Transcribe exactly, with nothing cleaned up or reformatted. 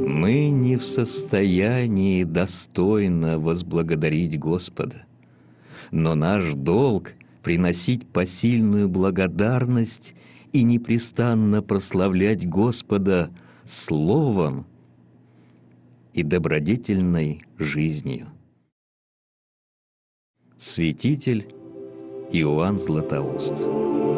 Мы не в состоянии достойно возблагодарить Господа, но наш долг — приносить посильную благодарность и непрестанно прославлять Господа словом и добродетельной жизнью. Святитель Иоанн Златоуст.